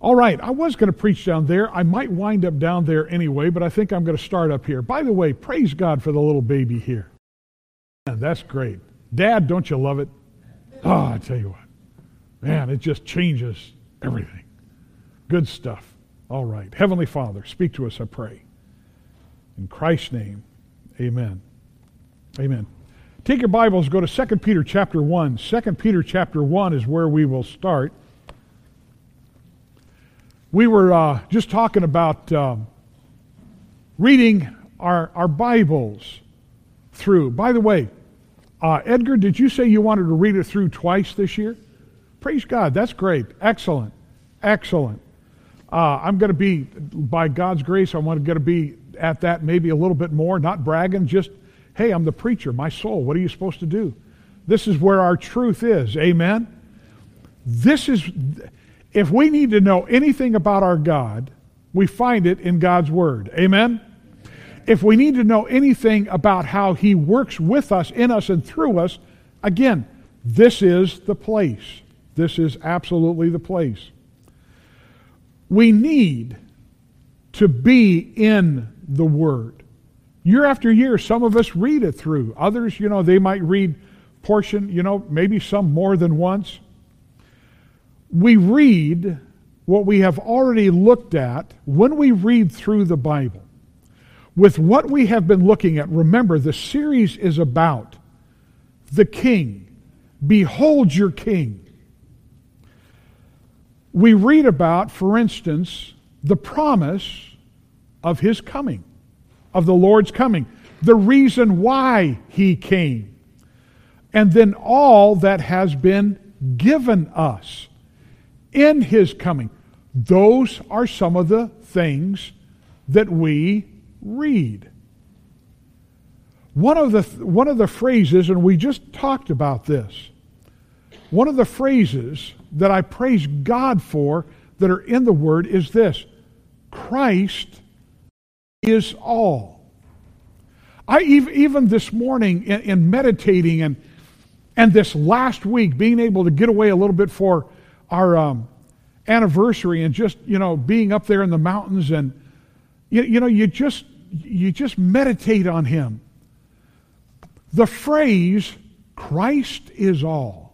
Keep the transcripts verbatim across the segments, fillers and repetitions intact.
All right, I was going to preach down there. I might wind up down there anyway, but I think I'm going to start up here. By the way, praise God for the little baby here. Man, that's great. Dad, don't you love it? Oh, I tell you what. Man, it just changes everything. Good stuff. All right. Heavenly Father, speak to us, I pray. In Christ's name, amen. Amen. Take your Bibles, go to Second Peter chapter one. Second Peter chapter one is where we will start. We were uh, just talking about uh, reading our, our Bibles through. By the way, uh, Edgar, did you say you wanted to read it through twice this year? Praise God. That's great. Excellent. Excellent. Uh, I'm going to be, by God's grace, I'm going to be at that maybe a little bit more, not bragging, just, hey, I'm the preacher, my soul, what are you supposed to do? This is where our truth is. Amen? This is, if we need to know anything about our God, we find it in God's Word. Amen? If we need to know anything about how He works with us, in us, and through us, again, this is the place. This is absolutely the place. We need to be in the Word. Year after year, some of us read it through. Others, you know, they might read portion, you know, maybe some more than once. We read what we have already looked at when we read through the Bible. With what we have been looking at, remember, the series is about the King. Behold your King. We read about, for instance, the promise of His coming, of the Lord's coming, the reason why He came, and then all that has been given us in His coming. Those are some of the things that we read. One of the one of the phrases, and we just talked about this, one of the phrases that I praise God for that are in the Word is this: Christ is all. I even this morning in, in meditating and and this last week being able to get away a little bit for our um, anniversary and just, you know, being up there in the mountains and you, you know you just you just meditate on Him. The phrase Christ is all.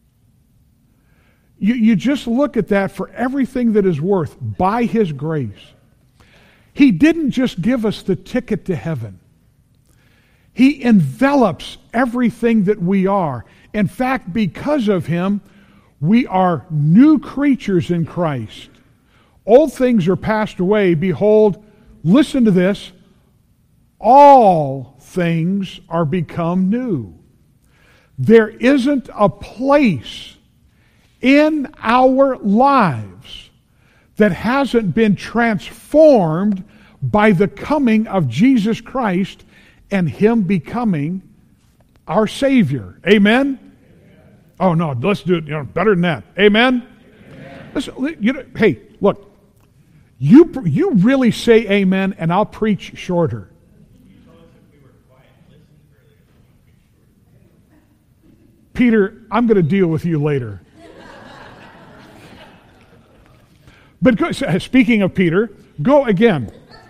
You, you just look at that for everything that is worth by His grace. He didn't just give us the ticket to heaven. He envelops everything that we are. In fact, because of Him, we are new creatures in Christ. Old things are passed away. Behold, listen to this, all things are become new. There isn't a place in our lives that hasn't been transformed by the coming of Jesus Christ and Him becoming our Savior. Amen? Amen. Oh no, let's do it, you know, better than that. Amen? Amen. Listen, you know, hey, look, you you really say amen and I'll preach shorter. Peter, I'm going to deal with you later. But go, speaking of Peter, go again.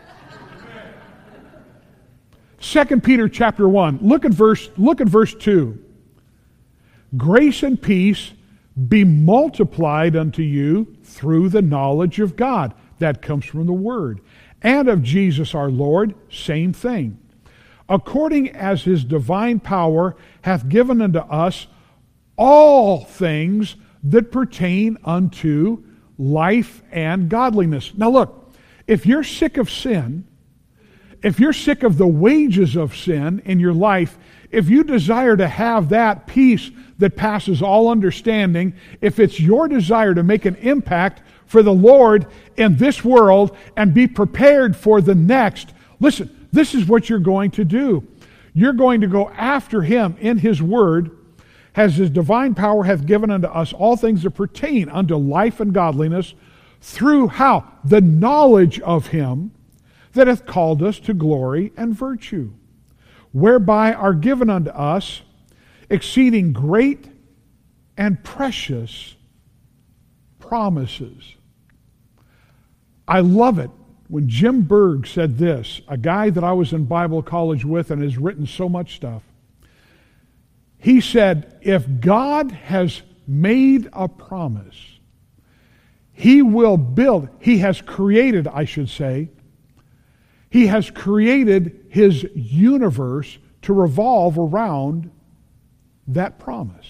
Second Peter chapter one. Look at verse, look at verse two. Grace and peace be multiplied unto you through the knowledge of God. That comes from the Word. And of Jesus our Lord, same thing. According as His divine power hath given unto us all things that pertain unto life and godliness. Now look, if you're sick of sin, if you're sick of the wages of sin in your life, if you desire to have that peace that passes all understanding, if it's your desire to make an impact for the Lord in this world and be prepared for the next, listen, this is what you're going to do. You're going to go after Him in His Word, as His divine power hath given unto us all things that pertain unto life and godliness, through how? The knowledge of Him that hath called us to glory and virtue, whereby are given unto us exceeding great and precious promises. I love it when Jim Berg said this, a guy that I was in Bible college with and has written so much stuff. He said, if God has made a promise, He will build, He has created, I should say, He has created His universe to revolve around that promise.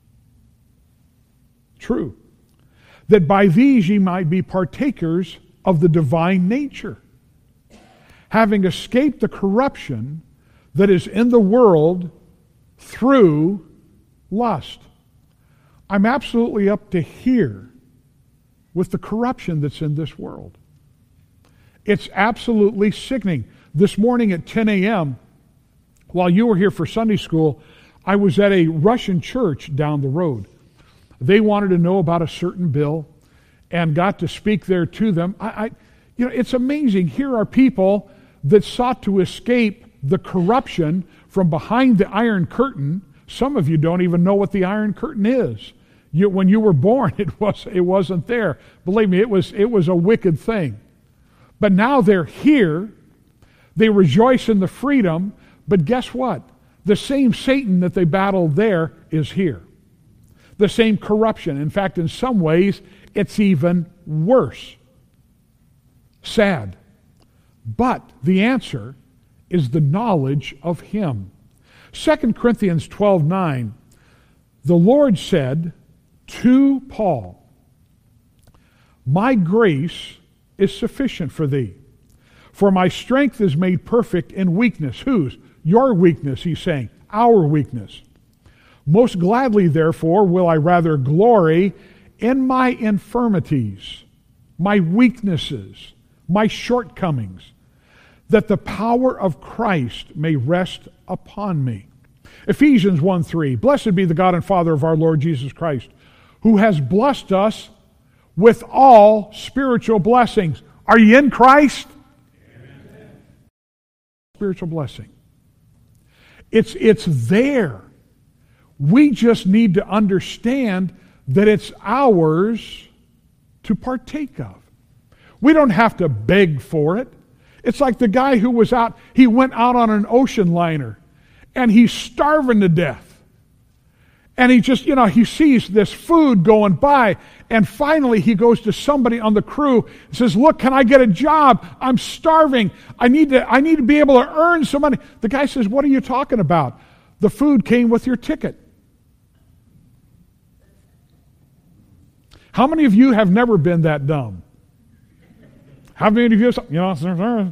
True. That by these ye might be partakers of the divine nature, having escaped the corruption that is in the world through lust. I'm absolutely up to here with the corruption that's in this world. It's absolutely sickening. This morning at ten a.m., while you were here for Sunday school, I was at a Russian church down the road. They wanted to know about a certain bill and got to speak there to them. I, I, you know, it's amazing. Here are people that sought to escape the corruption from behind the Iron Curtain. Some of you don't even know what the Iron Curtain is. You, when you were born, it was it wasn't there. Believe me, it was it was a wicked thing. But now they're here. They rejoice in the freedom. But guess what? The same Satan that they battled there is here. The same corruption. In fact, in some ways, it's even worse. Sad. But the answer is the knowledge of Him. Second Corinthians twelve nine, the Lord said to Paul, my grace is sufficient for thee, for my strength is made perfect in weakness. Whose? Your weakness, he's saying. Our weakness. Most gladly, therefore, will I rather glory in my infirmities, my weaknesses, my shortcomings, that the power of Christ may rest upon me. Ephesians one three, blessed be the God and Father of our Lord Jesus Christ, who has blessed us with all spiritual blessings. Are you in Christ? Amen. Spiritual blessing. It's, it's there. We just need to understand that it's ours to partake of. We don't have to beg for it. It's like the guy who was out, he went out on an ocean liner and he's starving to death. And he just, you know, he sees this food going by, and finally he goes to somebody on the crew and says, look, can I get a job? I'm starving. I need to, I need to be able to earn some money. The guy says, what are you talking about? The food came with your ticket. How many of you have never been that dumb? How many of you, you know,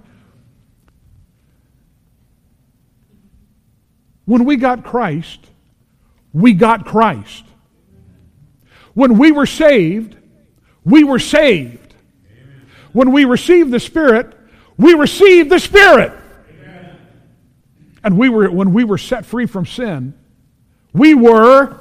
when we got Christ, we got Christ. When we were saved, we were saved. Amen. When we received the Spirit, we received the Spirit. Amen. And we were when we were set free from sin, we were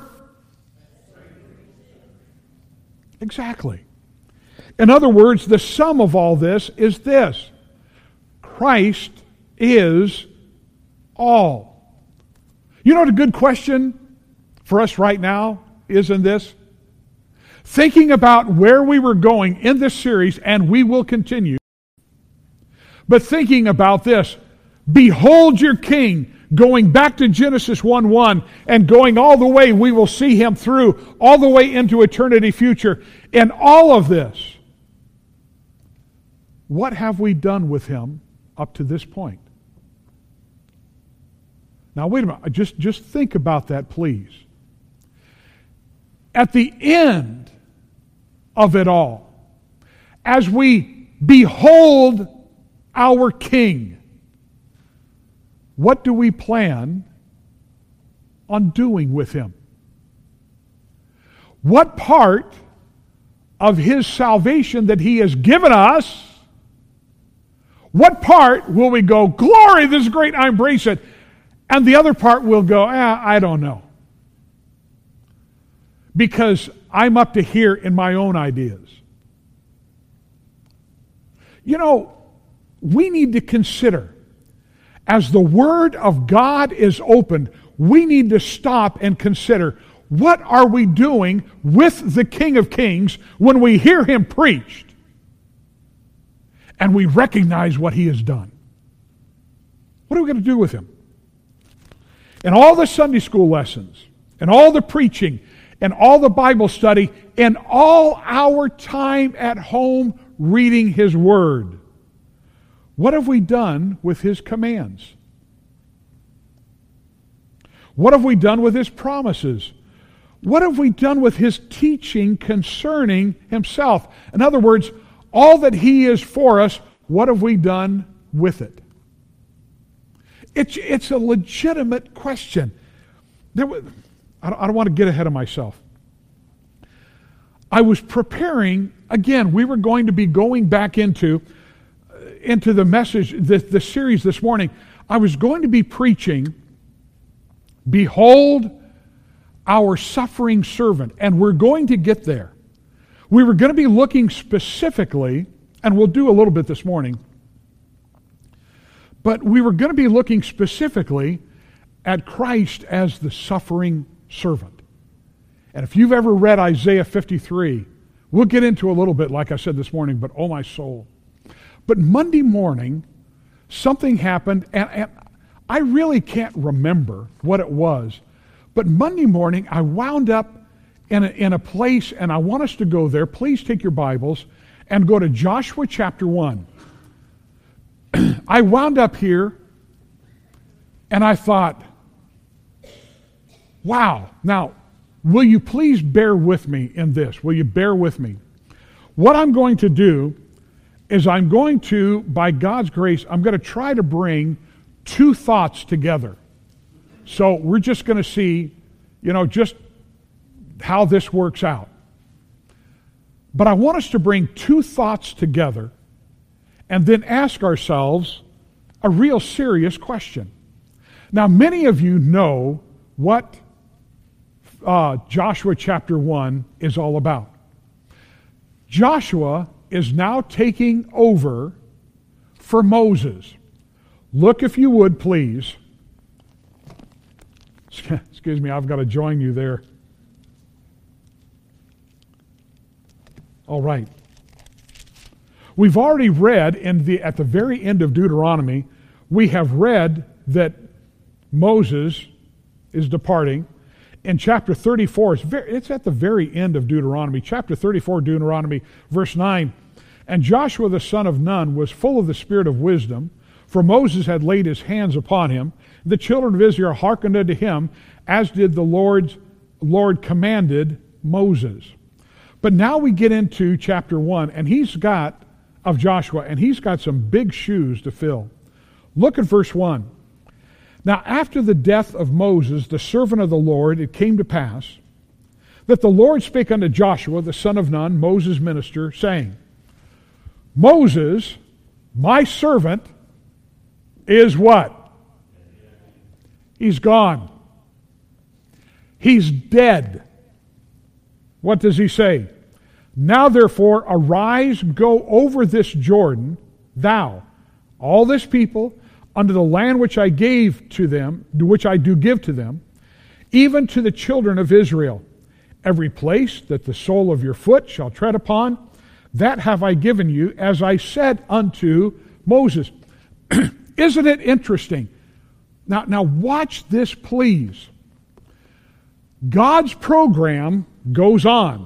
exactly. In other words, the sum of all this is this: Christ is all. You know what a good question for us right now is in this? Thinking about where we were going in this series, and we will continue, but thinking about this: behold your King, going back to Genesis one one and going all the way, we will see Him through, all the way into eternity future. In all of this, what have we done with Him up to this point? Now wait a minute, just, just think about that, please. At the end of it all, as we behold our King, what do we plan on doing with Him? What part of His salvation that He has given us, what part will we go, glory, this is great, I embrace it, and the other part will go, eh, I don't know. Because I'm up to here in my own ideas. You know, we need to consider, as the Word of God is opened, we need to stop and consider, what are we doing with the King of Kings when we hear Him preached? and we recognize what He has done. What are we going to do with Him? And all the Sunday school lessons, and all the preaching, and all the Bible study, and all our time at home reading His Word, what have we done with His commands? What have we done with His promises? What have we done with His teaching concerning Himself? In other words, all that He is for us, what have we done with it? It's, it's a legitimate question. There was, I don't, I don't want to get ahead of myself. I was preparing, again, we were going to be going back into, into the message, the, the series this morning. I was going to be preaching, Behold our suffering servant. And we're going to get there. We were going to be looking specifically, and we'll do a little bit this morning, but we were going to be looking specifically at Christ as the suffering servant. And if you've ever read Isaiah fifty-three, we'll get into a little bit, like I said this morning, but oh my soul. But Monday morning, something happened, and, and I really can't remember what it was, but Monday morning I wound up in a, in a place, and I want us to go there. Please take your Bibles and go to Joshua chapter one. I wound up here, and I thought, wow. Now, will you please bear with me in this? Will you bear with me? What I'm going to do is I'm going to, by God's grace, I'm going to try to bring two thoughts together. So we're just going to see, you know, just how this works out. But I want us to bring two thoughts together and then ask ourselves a real serious question. Now, many of you know what uh, Joshua chapter one is all about. Joshua is now taking over for Moses. Look, if you would, please. Excuse me, I've got to join you there. All right. We've already read in the at the very end of Deuteronomy, we have read that Moses is departing. In chapter thirty-four, it's, very, it's at the very end of Deuteronomy, chapter thirty-four, Deuteronomy, verse nine. And Joshua the son of Nun was full of the spirit of wisdom, for Moses had laid his hands upon him. The children of Israel hearkened unto him, as did the Lord's, Lord commanded Moses. But now we get into chapter one, and he's got, of Joshua, and he's got some big shoes to fill. Look at verse one. Now after the death of Moses, the servant of the Lord, it came to pass that the Lord spake unto Joshua, the son of Nun, Moses' minister, saying, Moses, my servant, is what? He's gone. He's dead. What does he say? Now therefore arise, go over this Jordan, thou, all this people, unto the land which I gave to them, which I do give to them, even to the children of Israel. Every place that the sole of your foot shall tread upon, that have I given you, as I said unto Moses. Isn't it interesting? Now, now watch this, please. God's program goes on.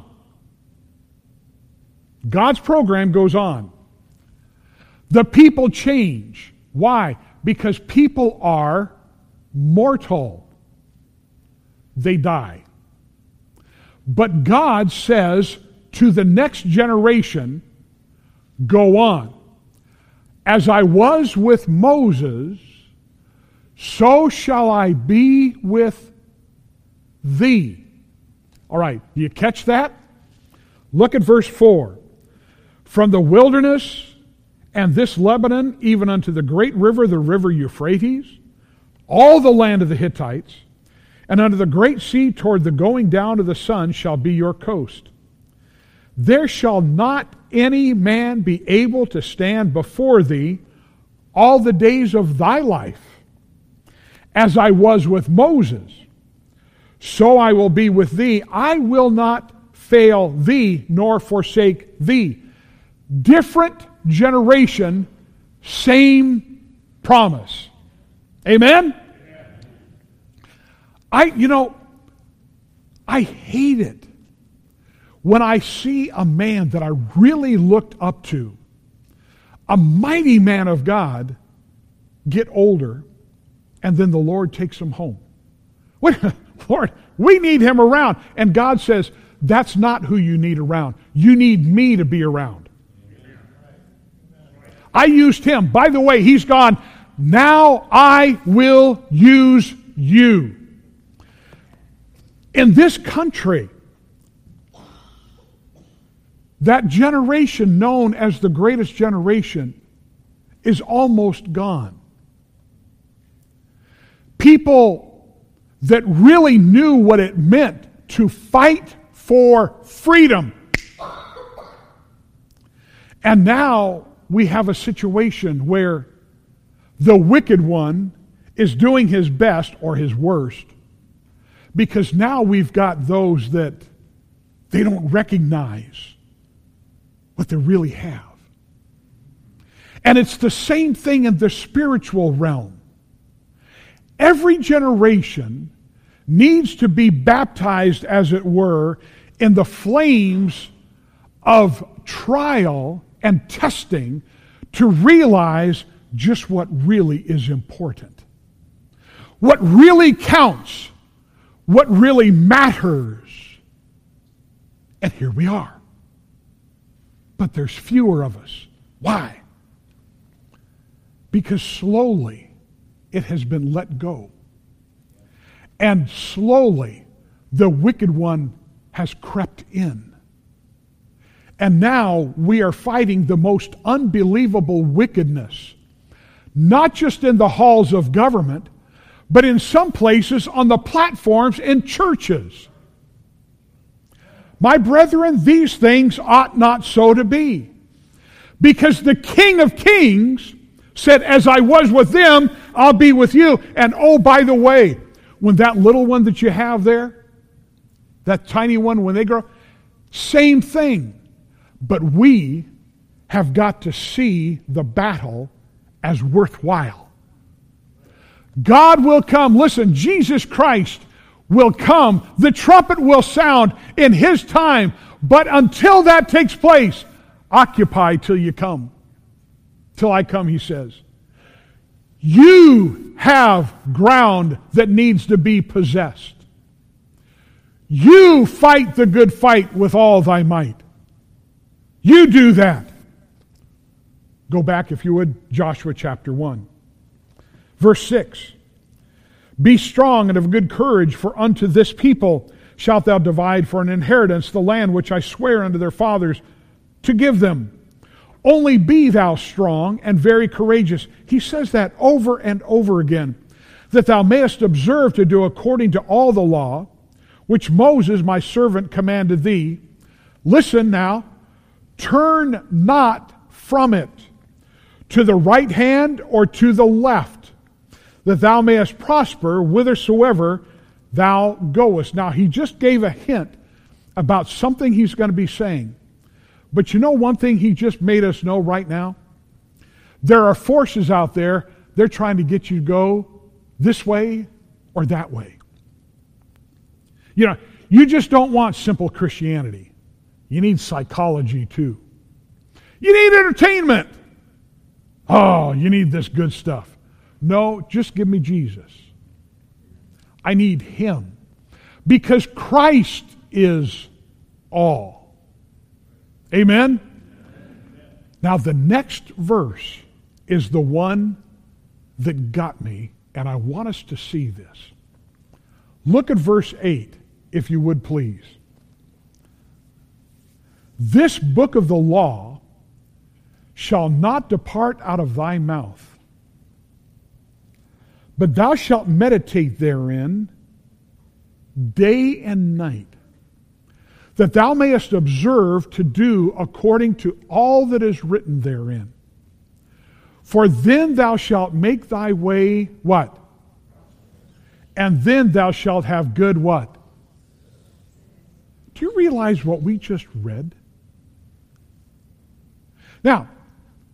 God's program goes on. The people change. Why? Because people are mortal. They die. But God says to the next generation, go on. As I was with Moses, so shall I be with thee. All right, do you catch that? Look at verse four. From the wilderness and this Lebanon, even unto the great river, the river Euphrates, all the land of the Hittites, and unto the great sea toward the going down of the sun shall be your coast. There shall not any man be able to stand before thee all the days of thy life. As I was with Moses, so I will be with thee. I will not fail thee, nor forsake thee. Different generation, same promise. Amen? I, you know, I hate it when I see a man that I really looked up to, a mighty man of God, get older, and then the Lord takes him home. Wait, Lord, we need him around. And God says, that's not who you need around. You need me to be around. I used him. By the way, he's gone. Now I will use you. In this country, that generation known as the greatest generation is almost gone. People that really knew what it meant to fight for freedom. And now we have a situation where the wicked one is doing his best or his worst, because now we've got those that they don't recognize what they really have. And it's the same thing in the spiritual realm. Every generation needs to be baptized, as it were, in the flames of trial and testing to realize just what really is important. What really counts. What really matters. And here we are. But there's fewer of us. Why? Because slowly it has been let go. And slowly the wicked one has crept in. And now we are fighting the most unbelievable wickedness, not just in the halls of government, but in some places on the platforms in churches. My brethren, these things ought not so to be. Because the King of Kings said, as I was with them, I'll be with you. And oh, by the way, when that little one that you have there, that tiny one, when they grow, same thing. But we have got to see the battle as worthwhile. God will come. Listen, Jesus Christ will come. The trumpet will sound in His time. But until that takes place, occupy till you come. Till I come, He says. You have ground that needs to be possessed. You fight the good fight with all thy might. You do that. Go back, if you would, Joshua chapter one. Verse six. Be strong and of good courage, for unto this people shalt thou divide for an inheritance the land which I swear unto their fathers to give them. Only be thou strong and very courageous. He says that over and over again. That thou mayest observe to do according to all the law, which Moses my servant commanded thee. Listen now, turn not from it to the right hand or to the left, that thou mayest prosper whithersoever thou goest. Now, he just gave a hint about something he's going to be saying. But you know one thing he just made us know right now? There are forces out there, they're trying to get you to go this way or that way. You know, you just don't want simple Christianity. You need psychology too. You need entertainment. Oh, you need this good stuff. No, just give me Jesus. I need Him. Because Christ is all. Amen? Now the next verse is the one that got me, and I want us to see this. Look at verse eight, if you would please. This book of the law shall not depart out of thy mouth, but thou shalt meditate therein day and night, that thou mayest observe to do according to all that is written therein. For then thou shalt make thy way what? And then thou shalt have good what? Do you realize what we just read? Now,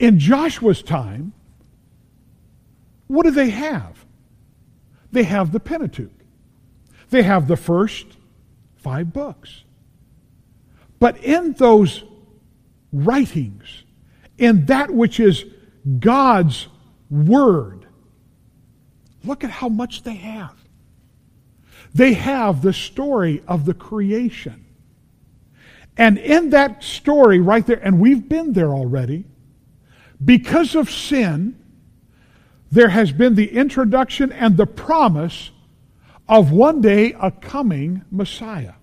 In Joshua's time, what do they have? They have the Pentateuch. They have the first five books. But in those writings, in that which is God's Word, look at how much they have. They have the story of the creation. And in that story right there, and we've been there already, because of sin, there has been the introduction and the promise of one day a coming Messiah.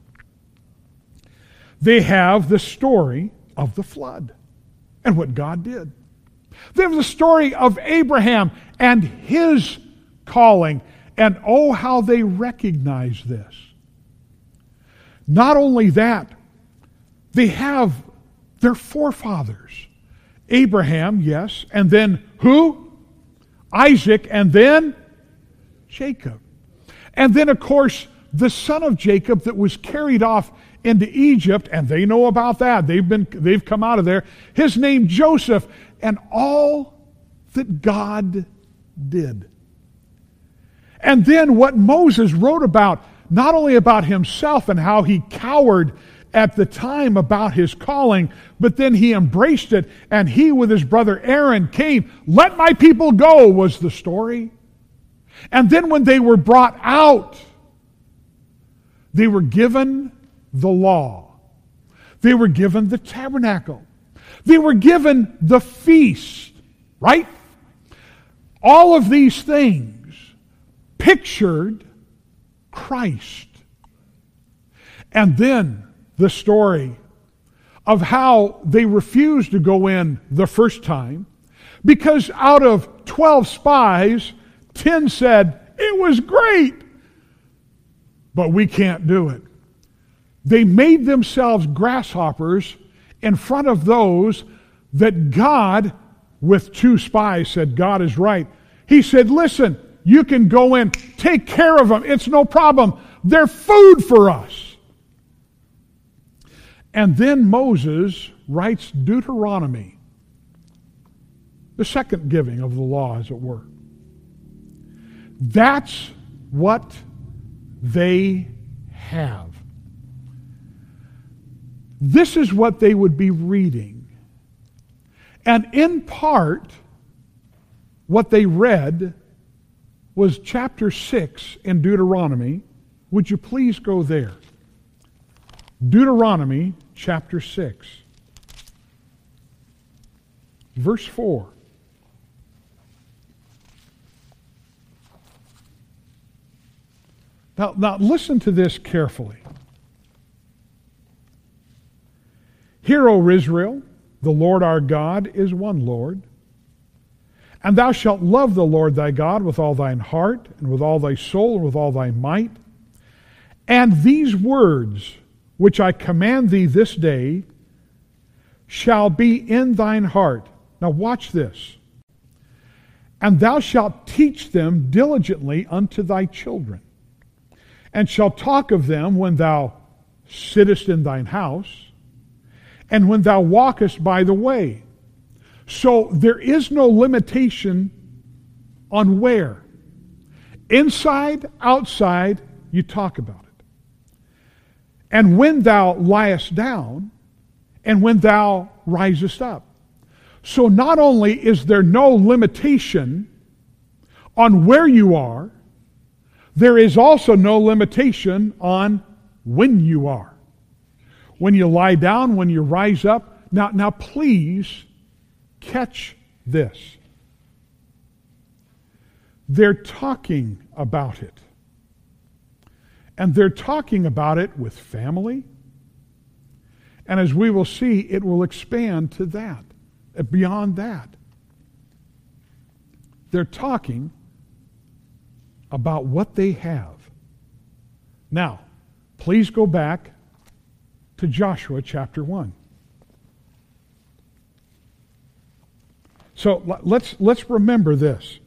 They have the story of the flood and what God did. They have the story of Abraham and his calling, and oh, how they recognize this. Not only that, they have their forefathers. Abraham, yes, and then who? Isaac, and then Jacob. And then, of course, the son of Jacob that was carried off into Egypt, and they know about that. They've been, they've come out of there. His name Joseph, and all that God did. And then what Moses wrote about, not only about himself and how he cowered at the time about his calling, but then he embraced it, and he with his brother Aaron came. Let my people go was the story. And then when they were brought out, they were given the law. They were given the tabernacle. They were given the feast, right? All of these things pictured Christ. And then the story of how they refused to go in the first time because out of twelve spies, ten said, it was great, but we can't do it. They made themselves grasshoppers in front of those that God, with two spies, said, God is right. He said, listen, you can go in, take care of them. It's no problem. They're food for us. And then Moses writes Deuteronomy, the second giving of the law, as it were. That's what they have. This is what they would be reading. And in part, what they read was chapter six in Deuteronomy. Would you please go there? Deuteronomy chapter six. Verse four. Now, now listen to this carefully. Hear, O Israel, the Lord our God is one Lord. And thou shalt love the Lord thy God with all thine heart, and with all thy soul, and with all thy might. And these words which I command thee this day shall be in thine heart. Now watch this. And thou shalt teach them diligently unto thy children, and shalt talk of them when thou sittest in thine house, and when thou walkest by the way. So there is no limitation on where. Inside, outside, you talk about it. And when thou liest down, and when thou risest up. So not only is there no limitation on where you are, there is also no limitation on when you are. When you lie down, when you rise up. Now, now please catch this. They're talking about it. And they're talking about it with family. And as we will see, it will expand to that, beyond that. They're talking about what they have. Now, please go back to Joshua chapter one. So let's, let's remember this.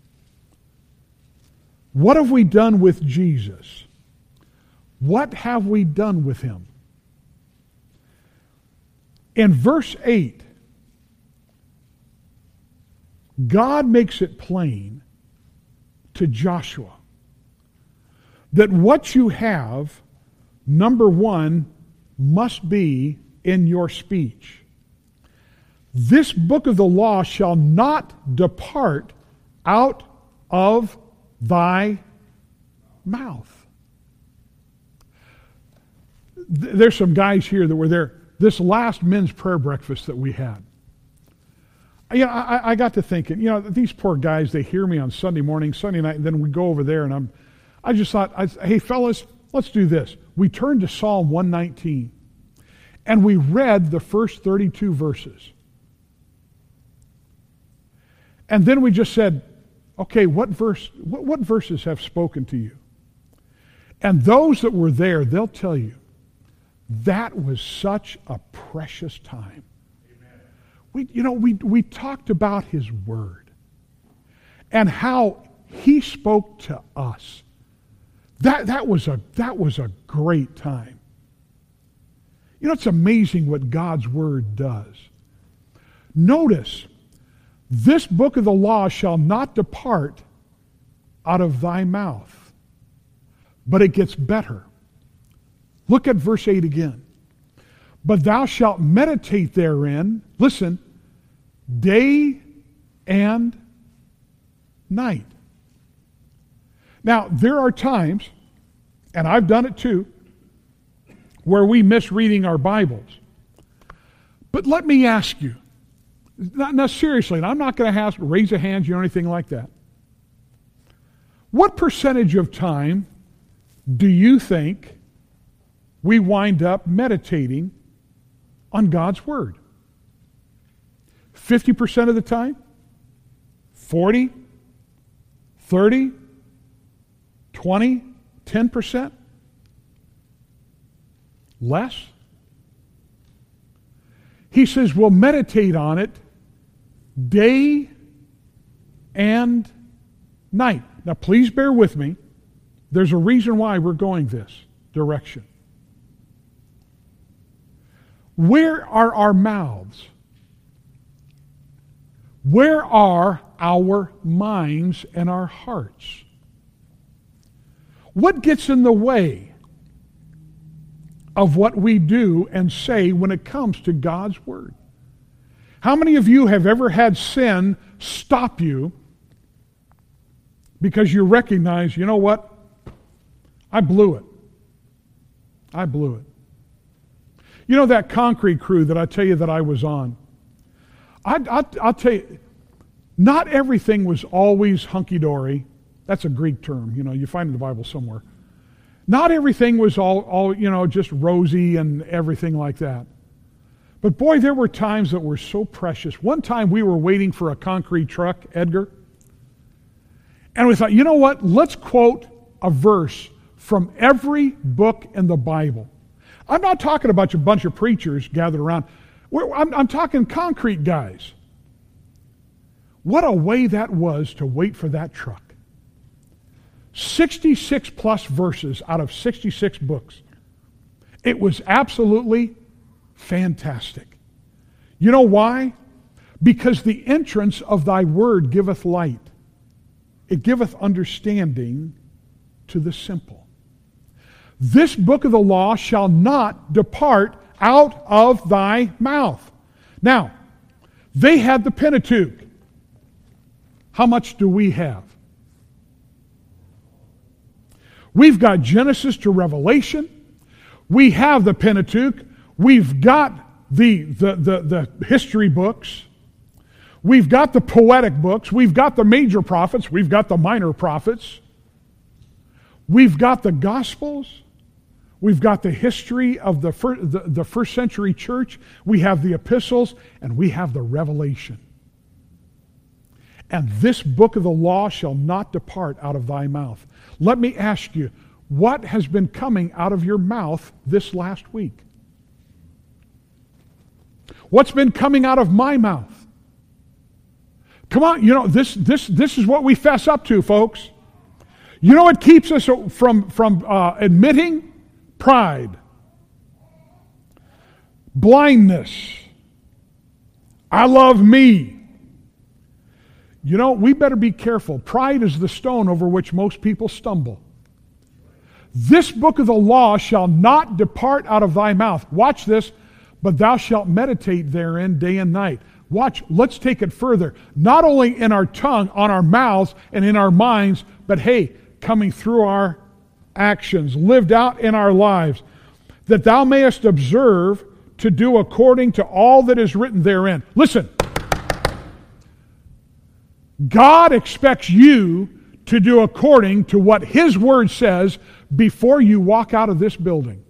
What have we done with Jesus? What have we done with him? In verse eight, God makes it plain to Joshua that what you have, number one, must be in your speech. This book of the law shall not depart out of thy mouth. There's some guys here that were there this last men's prayer breakfast that we had. You know, I, I got to thinking, you know, these poor guys, they hear me on Sunday morning, Sunday night, and then we go over there, and I'm, I just thought, I, hey, fellas, let's do this. We turned to Psalm one nineteen, and we read the first thirty-two verses. And then we just said, okay, what verse? What, what verses have spoken to you? And those that were there, they'll tell you, that was such a precious time. Amen. We, you know, we we talked about His Word and how He spoke to us. That that was a that was a great time. You know, it's amazing what God's Word does. Notice, this book of the law shall not depart out of thy mouth. But it gets better. Look at verse eight again. But thou shalt meditate therein, listen, day and night. Now, there are times, and I've done it too, where we miss reading our Bibles. But let me ask you, Not, now seriously, and I'm not going to ask, raise a hand, you know, anything like that. What percentage of time do you think we wind up meditating on God's Word? fifty percent of the time? forty? thirty? twenty? ten percent? Less? He says we'll meditate on it day and night. Now please bear with me. There's a reason why we're going this direction. Where are our mouths? Where are our minds and our hearts? What gets in the way of what we do and say when it comes to God's Word? How many of you have ever had sin stop you because you recognize, you know what? I blew it. I blew it. You know that concrete crew that I tell you that I was on? I, I, I'll tell you, not everything was always hunky-dory. That's a Greek term, you know, you find it in the Bible somewhere. Not everything was all, all, you know, just rosy and everything like that. But boy, there were times that were so precious. One time we were waiting for a concrete truck, Edgar, and we thought, you know what, let's quote a verse from every book in the Bible. I'm not talking about a bunch of preachers gathered around. We're, I'm, I'm talking concrete guys. What a way that was to wait for that truck. sixty-six plus verses out of sixty-six books. It was absolutely fantastic. You know why? Because the entrance of thy word giveth light. It giveth understanding to the simple. This book of the law shall not depart out of thy mouth. Now, they had the Pentateuch. How much do we have? We've got Genesis to Revelation. We have the Pentateuch. We've got the, the, the, the history books. We've got the poetic books. We've got the major prophets. We've got the minor prophets. We've got the Gospels. We've got the history of the first, the, the first century church. We have the epistles, and we have the Revelation. And this book of the law shall not depart out of thy mouth. Let me ask you, what has been coming out of your mouth this last week? What's been coming out of my mouth? Come on, you know, this this this is what we fess up to, folks. You know what keeps us from, from uh, admitting? Pride. Blindness. I love me. You know, we better be careful. Pride is the stone over which most people stumble. This book of the law shall not depart out of thy mouth. Watch this. But thou shalt meditate therein day and night. Watch, let's take it further. Not only in our tongue, on our mouths, and in our minds, but hey, coming through our actions, lived out in our lives, that thou mayest observe to do according to all that is written therein. Listen, God expects you to do according to what His Word says before you walk out of this building.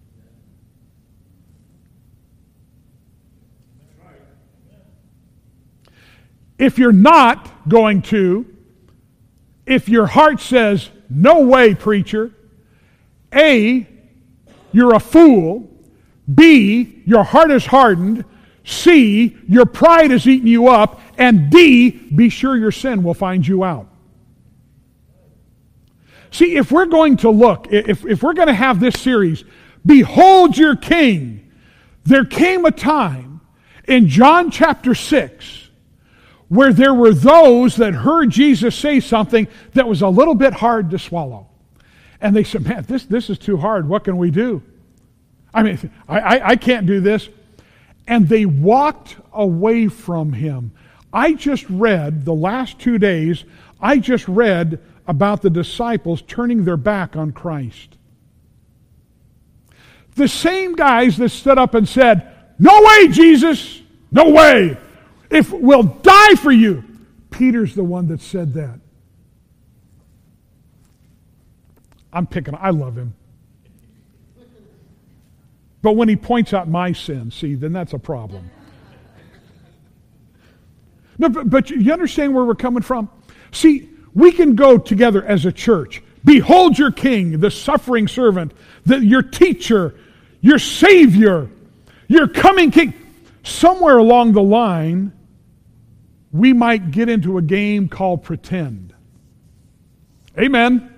If you're not going to, if your heart says, no way, preacher, A, you're a fool, B, your heart is hardened, C, your pride has eaten you up, and D, be sure your sin will find you out. See, if we're going to look, if, if we're going to have this series, Behold Your King, there came a time in John chapter six where there were those that heard Jesus say something that was a little bit hard to swallow. And they said, man, this, this is too hard. What can we do? I mean, I, I, I can't do this. And they walked away from Him. I just read, the last two days, I just read about the disciples turning their back on Christ. The same guys that stood up and said, no way, Jesus, no way. If we'll die for you. Peter's the one that said that. I'm picking, I love him. But when he points out my sin, see, then that's a problem. No, but, but you understand where we're coming from? See, we can go together as a church. Behold your King, the suffering servant, the, your teacher, your Savior, your coming King. Somewhere along the line, we might get into a game called pretend. Amen.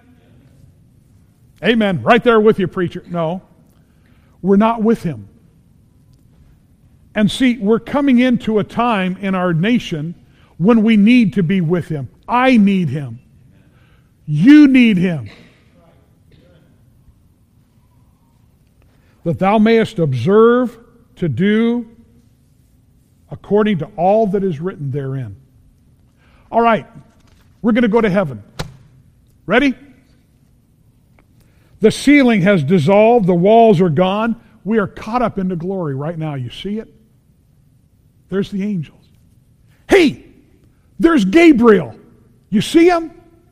Amen. Right there with you, preacher. No, we're not with Him. And see, we're coming into a time in our nation when we need to be with Him. I need Him. You need Him. That thou mayest observe to do according to all that is written therein. All right, we're going to go to heaven. Ready? The ceiling has dissolved, the walls are gone. We are caught up into glory right now. You see it? There's the angels. Hey, there's Gabriel. You see him?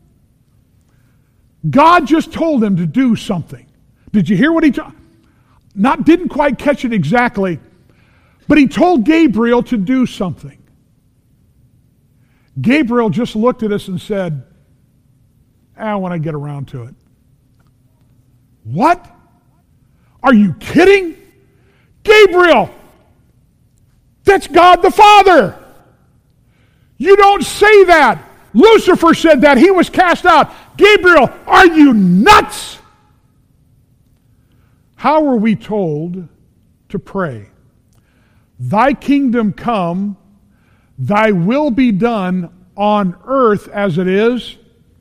God just told him to do something. Did you hear what he told? Not didn't quite catch it exactly. But he told Gabriel to do something. Gabriel just looked at us and said, ah, when I get around to it. What? Are you kidding? Gabriel! That's God the Father! You don't say that! Lucifer said that. He was cast out. Gabriel, are you nuts? How were we told to pray? Thy kingdom come, thy will be done on earth as it is.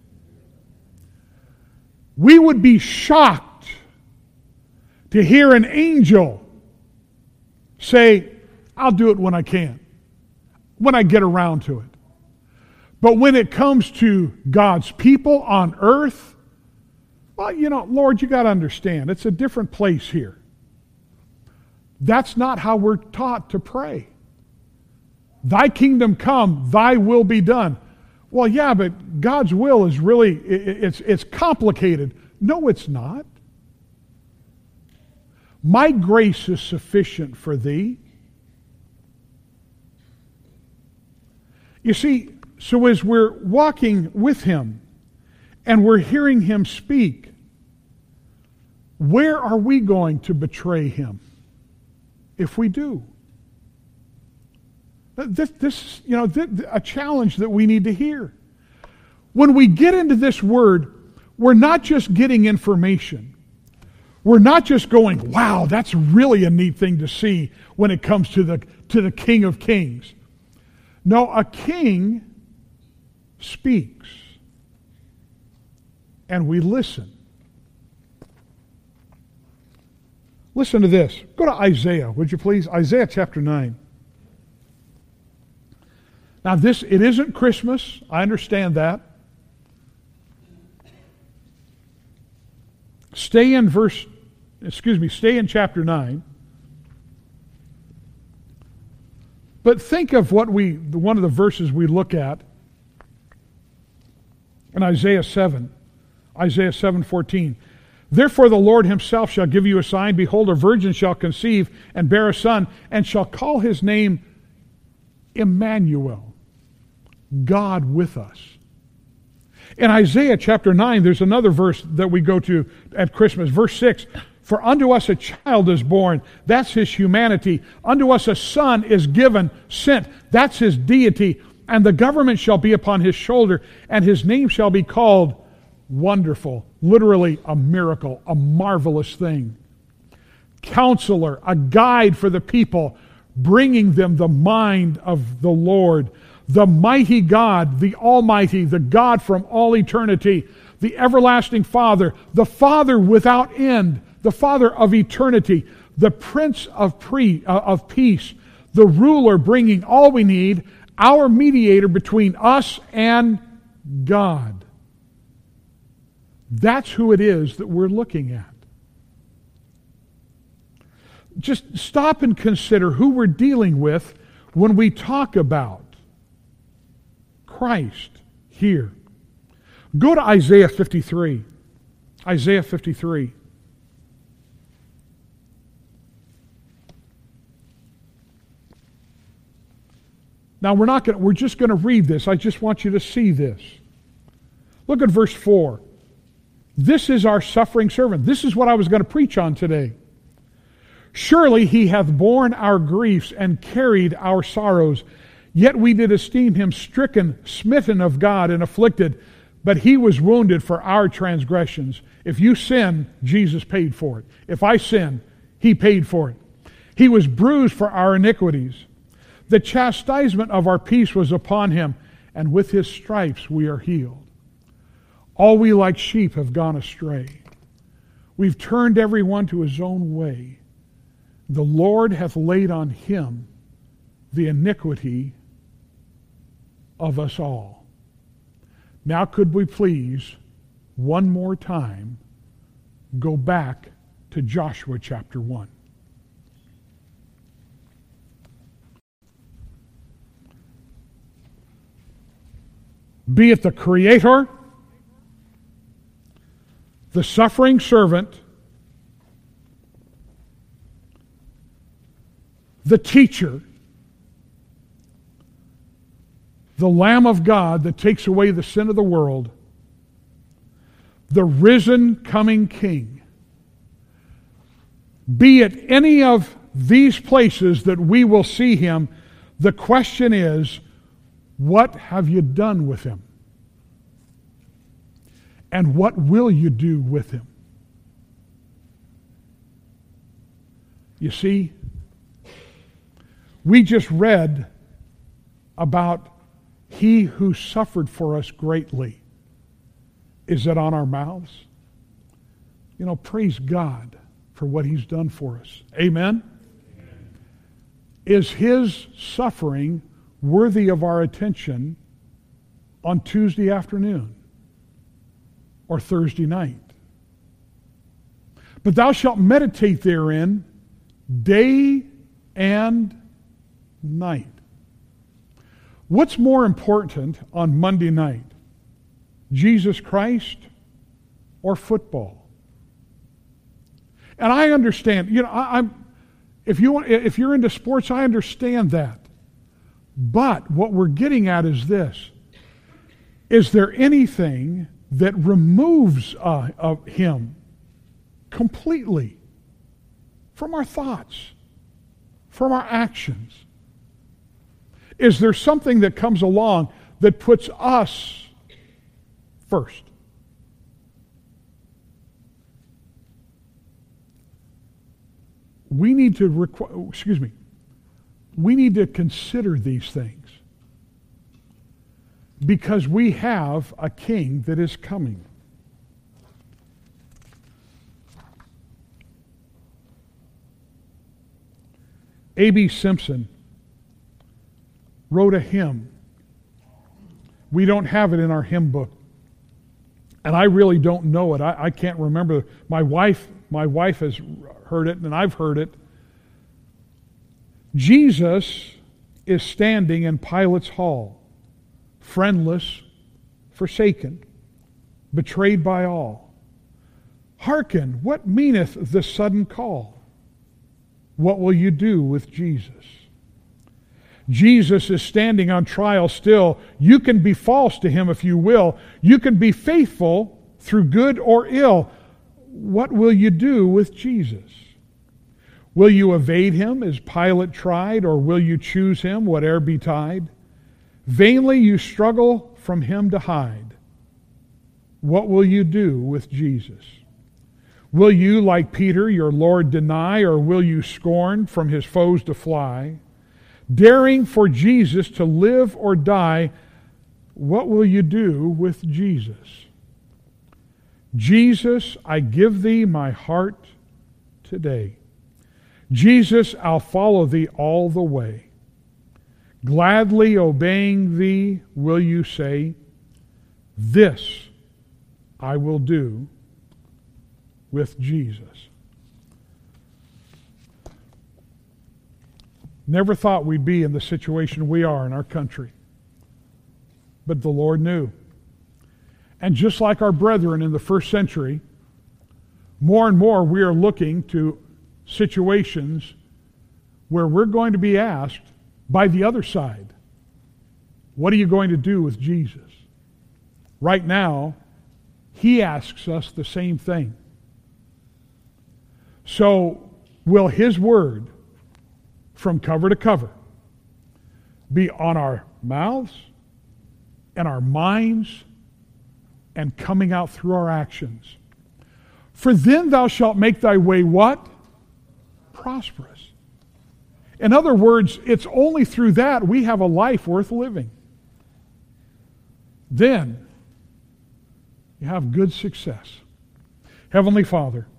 We would be shocked to hear an angel say, I'll do it when I can, when I get around to it. But when it comes to God's people on earth, well, you know, Lord, you got to understand, it's a different place here. That's not how we're taught to pray. Thy kingdom come, thy will be done. Well, yeah, but God's will is really, it's, it's complicated. No, it's not. My grace is sufficient for thee. You see, so as we're walking with Him and we're hearing Him speak, where are we going to betray Him? If we do. This, this you know, this, a challenge that we need to hear. When we get into this Word, we're not just getting information. We're not just going, wow, that's really a neat thing to see when it comes to the, to the King of Kings. No, a king speaks, and we listen. Listen to this. Go to Isaiah, would you please? Isaiah chapter nine. Now this, it isn't Christmas. I understand that. Stay in verse, excuse me, stay in chapter nine. But think of what we, one of the verses we look at in Isaiah seven. Isaiah seven fourteen. Therefore the Lord himself shall give you a sign. Behold, a virgin shall conceive and bear a son, and shall call his name Emmanuel, God with us. In Isaiah chapter nine, there's another verse that we go to at Christmas, verse six. For unto us a child is born, that's his humanity. Unto us a son is given, sent, that's his deity. And the government shall be upon his shoulder, and his name shall be called Wonderful, literally a miracle, a marvelous thing. Counselor, a guide for the people, bringing them the mind of the Lord. The mighty God, the Almighty, the God from all eternity, the everlasting Father, the Father without end, the Father of eternity, the Prince of, pre, uh, of Peace, the ruler bringing all we need, our mediator between us and God. That's who it is that we're looking at. Just stop and consider who we're dealing with when we talk about Christ here. Go to Isaiah fifty-three. Isaiah fifty-three. Now we're not going we're just going to read this. I just want you to see this. Look at verse four. This is our suffering servant. This is what I was going to preach on today. Surely he hath borne our griefs and carried our sorrows. Yet we did esteem him stricken, smitten of God, and afflicted. But he was wounded for our transgressions. If you sin, Jesus paid for it. If I sin, he paid for it. He was bruised for our iniquities. The chastisement of our peace was upon him, and with his stripes we are healed. All we like sheep have gone astray. We've turned every one to his own way. The Lord hath laid on him the iniquity of us all. Now could we please, one more time, go back to Joshua chapter one. Be it the Creator, the suffering servant, the teacher, the Lamb of God that takes away the sin of the world, the risen coming King. Be it any of these places that we will see him, the question is, what have you done with him? And what will you do with him? You see, we just read about he who suffered for us greatly. Is it on our mouths? You know, praise God for what he's done for us. Amen? Amen. Is his suffering worthy of our attention on Tuesday afternoon or Thursday night? But thou shalt meditate therein day and night. What's more important on Monday night? Jesus Christ or football? And I understand, you know, I, I'm if you want, if you're into sports, I understand that. But what we're getting at is this: is there anything that removes uh, of him completely from our thoughts, from our actions? Is there something that comes along that puts us first? We need to requ- excuse me. We need to consider these things. because we have a king that is coming. A B Simpson wrote a hymn. We don't have it in our hymn book. And I really don't know it. I, I can't remember. My wife, my wife has heard it, and I've heard it. Jesus is standing in Pilate's hall, friendless, forsaken, betrayed by all. Hearken, what meaneth the sudden call? What will you do with Jesus? Jesus is standing on trial still. You can be false to him if you will. You can be faithful through good or ill. What will you do with Jesus? Will you evade him as Pilate tried, or will you choose him, whate'er betide? Vainly you struggle from him to hide. What will you do with Jesus? Will you, like Peter, your Lord deny, or will you scorn from his foes to fly? Daring for Jesus to live or die, what will you do with Jesus? Jesus, I give thee my heart today. Jesus, I'll follow thee all the way. Gladly obeying thee, will you say, this I will do with Jesus. Never thought we'd be in the situation we are in our country. But the Lord knew. And just like our brethren in the first century, more and more we are looking to situations where we're going to be asked by the other side, what are you going to do with Jesus? Right now, he asks us the same thing. So, will his word from cover to cover be on our mouths and our minds and coming out through our actions? For then thou shalt make thy way what? Prosperous. In other words, it's only through that we have a life worth living. Then you have good success. Heavenly Father,